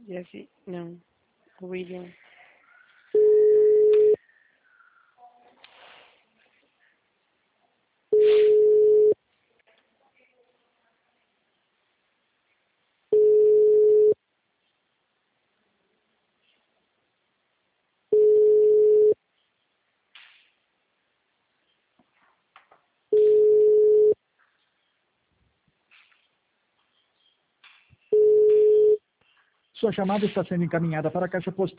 Jesse, não. William. Sua chamada está sendo encaminhada para a caixa postal